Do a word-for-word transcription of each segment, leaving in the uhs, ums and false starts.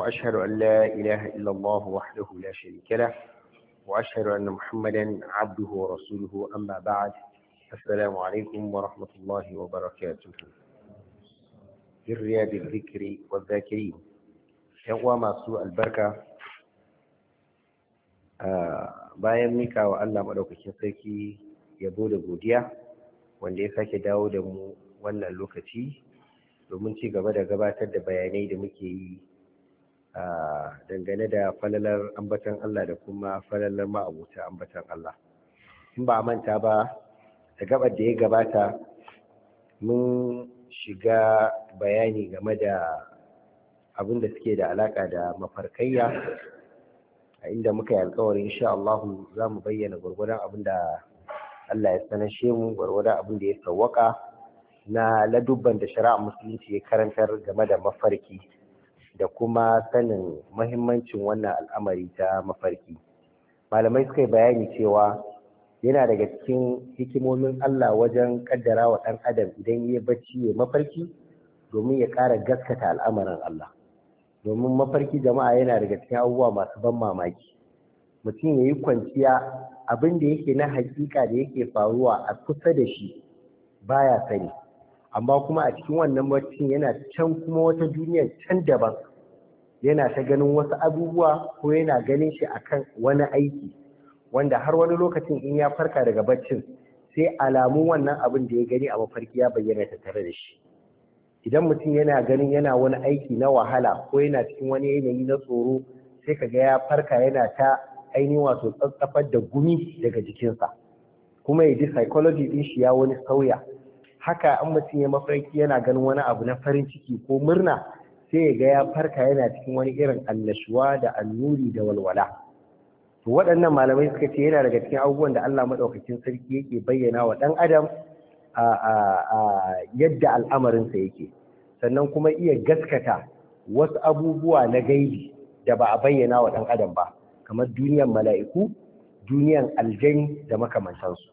وأشهد أن لا إله إلا الله وحده لا شريك له وأشهد أن محمدا عبده ورسوله أما بعد السلام عليكم ورحمة الله وبركاته في الذكر والذاكرين يقوى ما سوء البركة bayan mika wa Allah madaukakin sarki yabo da godiya wanda ya sake dawo da mu wannan lokaci domin ci gaba da gabatar da bayanai da muke yi dangane da falalar ambatan Allah da kuma falalar ma'abuta ambatan Allah. In ba a manta ba da gabar da ya gabata mun shiga bayani game da abin da suke da alaka da mafarkayya a inda muka yi alkawarin insha Allah za mu bayyana gwargwadon abin da Allah ya sanashe mu gwargwadon abin da ya sawwaka na ladubban da shari'a musulunci ya karantar game da mafarki da kuma sanin mahimmancin wannan al'amari ta mafarki. Malamai suka yi bayani cewa yana daga cikin hikimomin Allah wajen kaddara wa ɗan adam idan ya bacci ya mafarki domin ya ƙara gaskata al'amarin Allah. Domin mafarki jama'a yana daga cikin abubuwa masu ban mamaki. Mutum ya yi kwanciya abin da yake na hakika da yake faruwa a kusa da shi baya sani. Amma kuma a cikin wannan baccin yana can kuma wata duniya can daban. Yana ta ganin wasu abubuwa ko yana ganin shi akan wani aiki wanda har wani lokacin in ya farka daga baccin sai alamun wannan abin da ya gani a mafarki ya bayyana ta tare da shi. Idan mutum yana ganin yana wani aiki na wahala ko yana cikin wani yanayi na tsoro sai kaga ya farka yana ta ainihin wato tsatsafar da gumi daga jikinsa kuma ya ji psychology din shi ya wani sauya. Haka an mutum ya mafarki yana ganin wani abu na farin ciki ko murna sai ya ga ya farka yana cikin wani irin annashuwa da annuri da walwala. To waɗannan malamai suka ce yana daga cikin abubuwan da Allah madaukakin sarki yake bayyana wa ɗan adam a yadda al'amarinsa yake, sannan kuma iya gaskata wasu abubuwa na gaibi da ba a bayyana wa ɗan adam ba kamar duniyan mala'iku, duniyan aljani da makamantansu.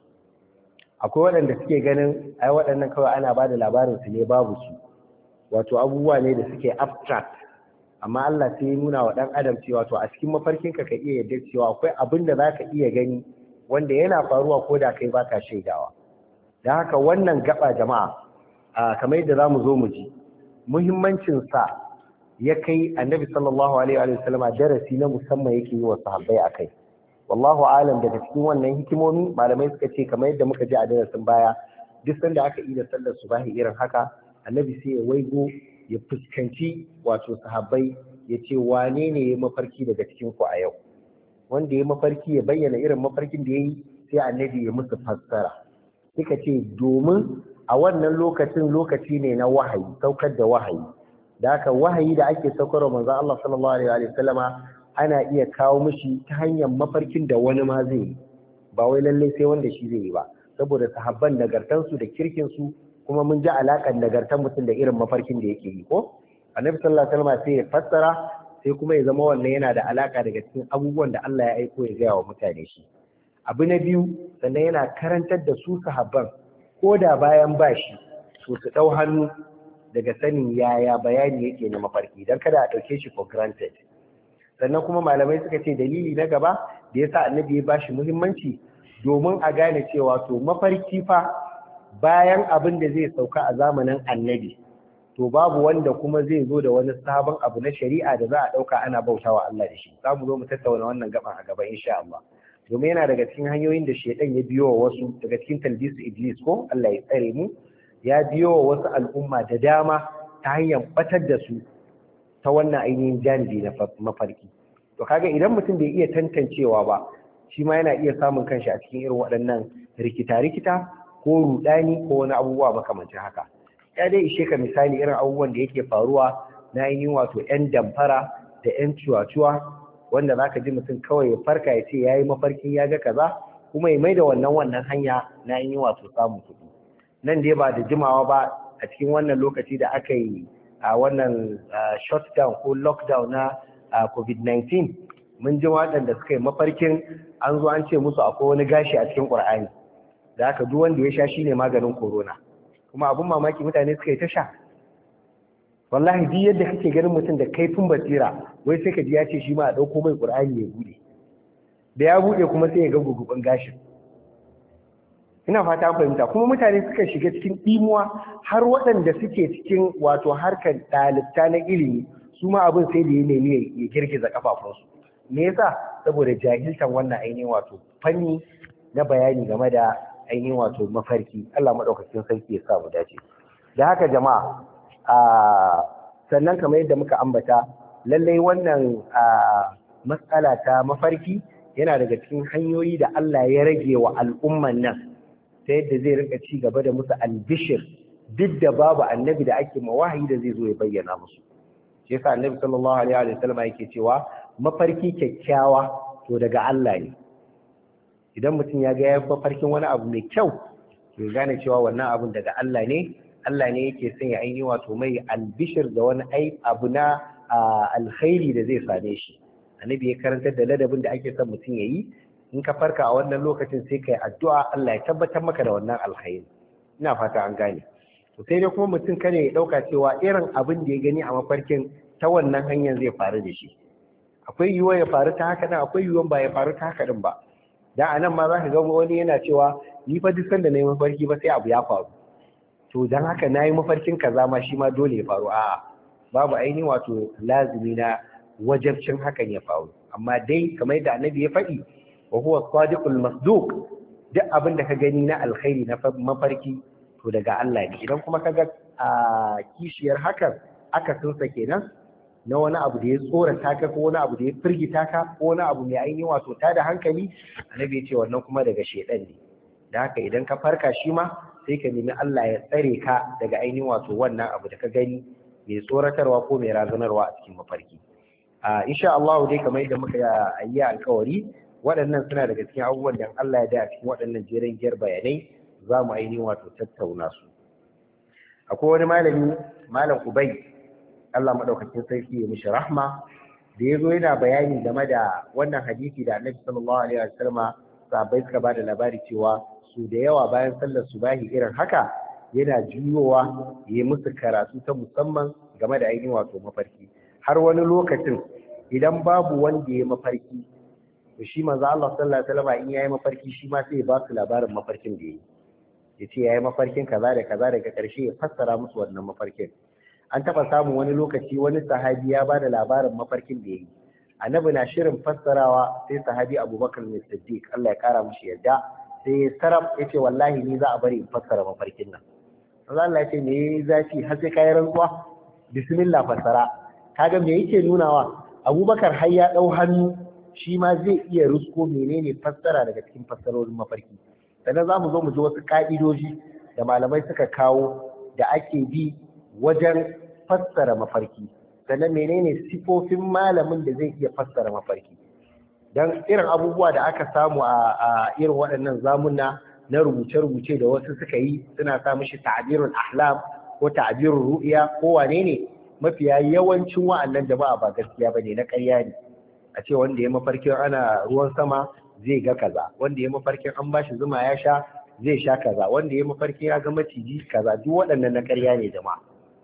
Akwai waɗanda suke ganin ai waɗannan kawai ana ba da labarinsu ne babu su, wato abubuwa ne da suke abstract, amma Allah sai ya nuna wa ɗan adam cewa to a cikin mafarkinka ka iya yadda cewa akwai abin da za ka iya gani wanda yana faruwa ko da kai baka shaidawa. Da haka wannan gaba jama'a kamar yadda za mu zo mu ji muhimmancinsa ya kai annabi sallallahu alaihi wa sallama darasi na musamman yake yi wa sahabbai a kai. Wallahu alam daga cikin wannan hikimomi malamai suka ce kamar yadda muka ji a darasin baya duk sanda aka yi da sallar subahi irin haka annabi sai ya waigo ya fuskanci wato sahabbai ya ce wane ne ya mafarki daga cikin ku a yau, wanda ya mafarki ya bayyana irin mafarkin da ya yi sai annabi ya musu fassara. Suka ce domin a wannan lokacin lokaci ne na wahayi, saukar da wahayi. Da haka wahayi da ake saukar wa manzon Allah sallallahu alaihi wa sallama ana iya kawo mishi ta hanyar mafarkin da wani ma zai yi, ba wai lallai sai wanda shi zai yi ba, saboda sahabban nagartansu da kirkinsu kuma mun ji alaƙar nagartan mutum da irin mafarkin da yake yi ko annabi sallallahu alaihi wa sallama sai ya fassara sai kuma ya zama wannan yana da alaƙa daga cikin abubuwan da Allah ya aiko ya gaya wa mutane shi. Abu na biyu sannan yana karantar da su sahabban ko da bayan bashi to su ɗau hannu daga sanin yaya bayani yake na mafarki don kada a ɗauke shi for granted. Sannan kuma malamai suka ce dalili na gaba da yasa annabi ya bashi muhimmanci domin a gane cewa to mafarki fa bayan abin da zai sauka a zamanin annabi to babu wanda kuma zai zo da wani sabon abu na shari'a da za a ɗauka ana bautawa Allah da shi. Za mu zo mu tattauna wannan gaban a gaba insha Allah. Domin yana daga cikin hanyoyin da shaitan ya biyo wa wasu daga cikin talbisu iblis ko Allah ya tsare mu ya biyo wa wasu al'umma da dama ta hanyar batar da su ta wannan ainihin janibi na mafarki. To kaga idan mutum bai iya tantancewa ba shi ma yana iya samun kanshi a cikin irin waɗannan rikita-rikita ko rudani ko wani abubuwa makamancin haka. Ya dai ishe ka misali irin abubuwan da yake faruwa na ainihin wato 'yan damfara da 'yan cuwa-cuwa wanda za ka ji mutum kawai ya farka ya ce ya yi mafarkin ya ga kaza kuma ya mai da wannan wannan hanya na yin wato samun kuɗi. Nan dai ba da jimawa ba a cikin wannan lokaci da aka yi a wannan shutdown ko lockdown na covid nineteen mun ji waɗanda suka yi mafarkin an zo an ce musu akwai wani gashi a cikin ƙur'ani da haka duk wanda ya sha shine maganin corona, kuma abun mamaki mutane suka yi ta sha. Wallahi duk yadda kake ganin mutum da kaifin basira wai sai ka ji ya ce shi ma a ɗauko mai ƙur'ani ya buɗe da ya buɗe kuma sai ya ga guguban gashin. Ina fata an fahimta, kuma mutane suka shiga cikin ɗimuwa har waɗanda suke cikin wato harkar ɗalibta na ilimi su ma abin sai da ya nemi ya girgiza kafafunsu. Me yasa? Saboda jahiltan wannan ainihin wato fanni na bayani game da ainihin wato mafarki. Allah maɗaukakin sarki ya sa mu dace. Da haka jama'a, a sannan kamar yadda muka ambata, lallai wannan matsala ta mafarki yana daga cikin hanyoyi da Allah ya rage wa al'umman nan ta yadda zai rinka ci gaba da musu albishir duk da babu annabi da ake mawahayi da zai zo ya bayyana musu. Shi yasa annabi sallallahu alaihi wa sallam yake cewa mafarki kyakkyawa to daga Allah ne. Idan mutum ya ga ya mafarkin wani abu mai kyau to gane cewa wannan abun daga Allah ne. Allah ne yake son ya ainihi wato mai albishir da wani ai abu na alkhairi da zai same shi. Annabi ya karantar da ladabin da ake son mutum ya yi, in ka farka a wannan lokacin sai ka yi addu'a Allah ya tabbatar maka da wannan alkhairi. Ina fata an gane. To sai dai kuma mutum kane ya ɗauka cewa irin abin da ya gani a mafarkin ta wannan hanyar zai faru da shi. Akwai yiwuwa ya faru ta haka nan, akwai yiwuwa ba ya faru ta haka din ba. Da a nan ma za ka ga wani yana cewa ni fa duk sanda na yi mafarki ba sai abu ya faru. To don haka na yi mafarkin kaza ma shi ma dole ya faru. A'a, babu ainihin wato lazimi na wajabcin hakan ya faru. Amma dai kamar yadda annabi ya faɗi, wa huwa sadiqul masduq, duk abin da ka gani na alkhairi na mafarki to daga Allah ne. Idan kuma kaga a kishiyar hakan aka sunsa kenan na wani abu da ya tsorata ka ko wani abu da ya firgita ka ko wani abu mai ainihin wato ta da hankali, annabi ya ce wannan kuma daga shedan ne. Da haka idan ka farka shi ma sai ka nemi Allah ya tsare ka daga ainihin wato wannan abu da ka gani mai tsoratarwa ko mai razanarwa a cikin mafarki. a insha Allah dai kamar yadda muka yi alkawari, waɗannan suna daga cikin abubuwan da Allah ya da a cikin waɗannan jerin giyar bayanai za mu ainihin wato tattauna su. Akwai wani malami, malam Ubay, Allah madaukakin sarki ya mishi rahma, da ya zo yana bayani game da wannan hadisi da Annabi sallallahu alaihi wasallam sahabbai suka bada labari cewa su da yawa bayan sallar subahi irin haka yana juyowa ya musu karatu ta musamman game da ainihin wato mafarki. Har wani lokacin idan babu wanda ya mafarki, to shi manzo Allah sallallahu alaihi wasallam in yayi mafarki shi ma sai ya ba su labarin mafarkin da yayi. Yace yayi mafarkin kaza da kaza, daga ƙarshe ya fassara musu wannan mafarkin. An taba samun wani lokaci wani sahabi ya bada labarin mafarkin da yayi. Annabi na shirin fassarawa sai sahabi Abubakar ne Siddiq, Allah ya kara mishi yadda, sai ya sarab yace wallahi ni za a bari in fassara mafarkin nan. Allah ya ce me zafi har sai kai rantsuwa, bismillah fassara. Kaga me yake nunawa? Abubakar har ya dau hannu shi ma zai iya rusko menene fassara daga cikin fassarorin mafarki. Sannan za mu zo mu ji wasu ka'idoji da malamai suka kawo da ake bi wajen fassara mafarki. Sannan menene sifofin malamin da zai iya fassara mafarki. Don irin abubuwa da aka samu a irin waɗannan zamuna na rubuce-rubuce da wasu suka yi suna sa mishi ta'birul ahlam ko ta'birul ru'ya ko wane ne, mafiya yawancin wa'annan jama'a ba gaskiya bane, na ƙarya ne. A ce wanda ya mafarkin ana ruwan sama zai ga kaza, wanda ya mafarkin an bashi zuma ya sha zai sha kaza, wanda ya mafarkin ya ga maciji kaza, duk waɗannan na ƙarya ne jama'a.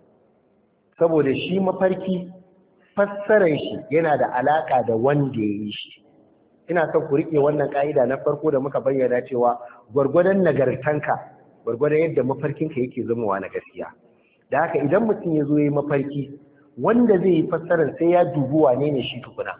Saboda shi mafarki fassarar shi yana da alaka da wanda ya yi shi. Ina son ku riƙe wannan ƙa'ida na farko da muka bayyana cewa gwargwadon nagartanka gwargwadon yadda mafarkinka yake zamowa na gaskiya. Da haka idan mutum ya zo ya yi mafarki, wanda zai yi fassarar sai ya dubi wane ne shi tukuna.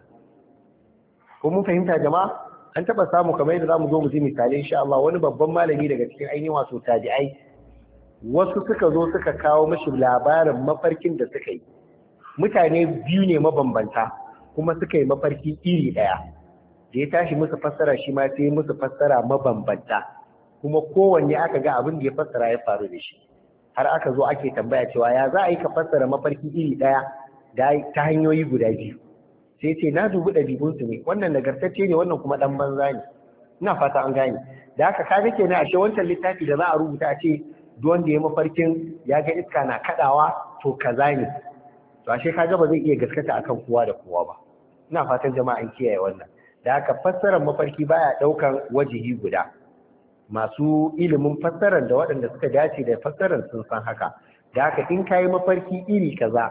Ko mun fahimta jama'a? An taɓa samu kamar yadda za mu zo mu ji misalai insha Allah, wani babban malami daga cikin ainihin wato tabi'ai, wasu suka zo suka kawo mashi labarin mafarkin da suka yi. Mutane biyu ne mabambanta kuma suka yi mafarki iri ɗaya. Da ya tashi musu fassara shi ma sai musu fassara mabambanta, kuma kowanne aka ga abin da ya fassara ya faru da shi. Har aka zo ake tambaya cewa ya za a yi ka fassara mafarki iri ɗaya ta hanyoyi guda biyu. Sai ce na dubi ɗabi'unsu ne, wannan nagartacce ne, wannan kuma ɗan banza ne. Ina fata an gane. Da haka kaga kenan ashe wancan littafi da za a rubuta a ce duk wanda ya mafarkin ya ga iska na kaɗawa to kaza ne. To ashe kaga ba zai iya gaskata akan kowa da kowa ba. Ina fatan jama'a an kiyaye wannan. Da haka fassarar mafarki baya ɗaukan wajihi guda. Masu ilimin fassarar da waɗanda suka dace da fassarar sun san haka. Da haka in kayi mafarki iri kaza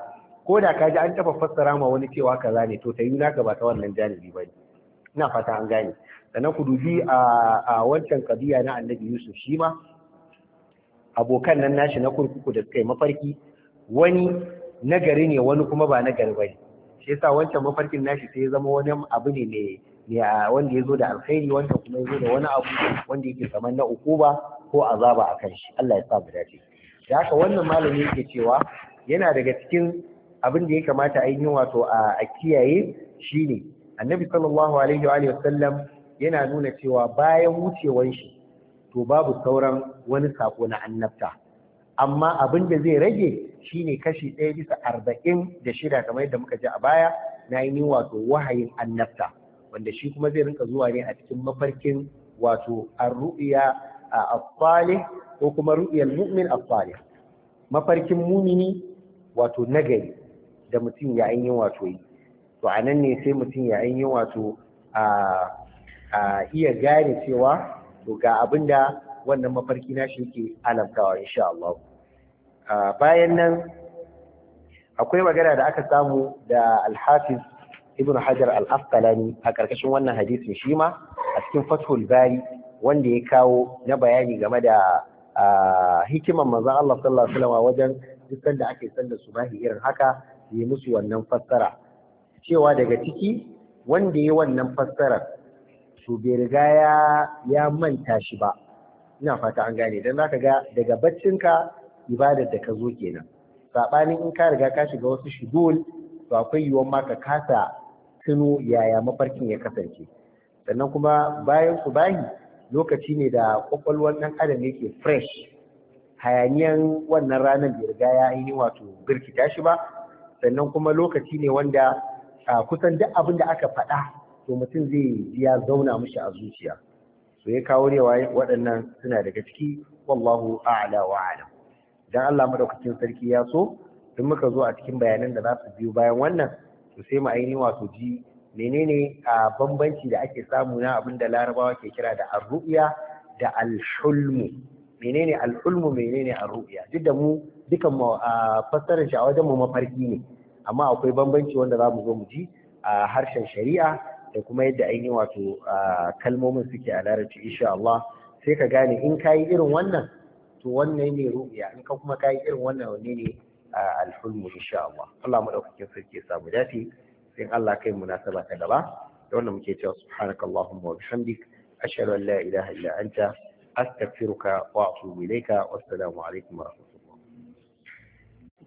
ko da ka ji an taba fassara ma wani cewa kaza ne to tayi naka ba ta wannan janibi bane ina fata an gane. sannan ku dubi a a wancan kadiya na Annabi Yusuf shi ma abokan nan nashi na kurkuku da suka yi mafarki wani nagari ne wani kuma ba nagari bane shi yasa wancan mafarkin nashi sai ya zama wani abu ne ne wanda ya zo da alkhairi wanda kuma ya zo da wani abu wanda yake kamar na ukuba ko azaba a kan shi Allah ya sa mu dace. Da haka wannan malami yake cewa yana daga cikin abin da ya kamata ainihin wato a kiyaye shine Annabi sallallahu alaihi wa alihi wasallam yana nuna cewa bayan wucewan shi to babu sauran wani sako na annabta, amma abin da zai rage shine kashi ɗaya bisa arba'in da shida kamar yadda muka ji a baya na ainihin wato wahayin annabta, wanda shi kuma zai rinka zuwa ne a cikin mafarkin wato ar-ru'ya as-salih ko kuma ru'yal mu'min as-salih, mafarkin mumini wato nagari da mutum ya ainihin wato yi. To anan ne sai mutum ya ainihin wato a iya gane cewa to ga abinda wannan mafarki na shi yake alamtawa insha Allah. Bayan nan akwai magana da aka samu da Al-Hafiz Ibn Hajar Al-Asqalani a ƙarƙashin wannan hadisin shi ma a cikin Fathul Bari wanda ya kawo na bayani game da hikiman manzon Allah sallallahu alaihi wasallam wajen dukkan da ake sallar subahi irin haka yi musu wannan fassara, cewa daga ciki wanda ya wannan fassarar to bai riga ya ya manta shi ba. Ina fata an gane, dan zaka ga daga baccinka ibadar da ka zo kenan, sabanin in ka riga ka shiga wasu shugul to akwai yiwuwar ma ka kasa tuno yaya mafarkin ya kasance. Sannan kuma bayan subahi lokaci ne da kwakwalwar ɗan adam yake fresh, hayaniyan wannan ranar bai riga ya yi wato birkita shi ba. Sannan kuma lokaci ne wanda kusan duk abin da aka faɗa to mutum zai ji ya zauna mishi a zuciya. So ya kawo rewa waɗannan suna daga ciki, wallahu a'la wa a'lam. Dan Allah madaukakin sarki ya so in muka zo a cikin bayanan da za su biyo bayan wannan to sai mu ainihin wato ji menene a bambanci da ake samu na abin da Larabawa ke kira da ar-ru'ya da al-hulmu. Menene al-hulmu, menene ar-ru'ya? Duk da mu dukan mu a fassarar shi a wajen mu mafarki ne, amma akwai bambanci wanda za mu zo mu ji a harshen shari'a da kuma yadda ainihin wato kalmomin suke a larabci insha Allah. Sai ka gane in kayi irin wannan to wannan ne ru'ya, in ka kuma kayi irin wannan wanne ne al-hulmu insha Allah. Allah madaukakin sarki ya samu dace. sai Allah kai munasaba ta gaba da wannan muke cewa subhanakallahumma wa bihamdik ashhadu an la ilaha illa anta astaghfiruka wa atubu ilayka wassalamu alaikum wa rahmatullahi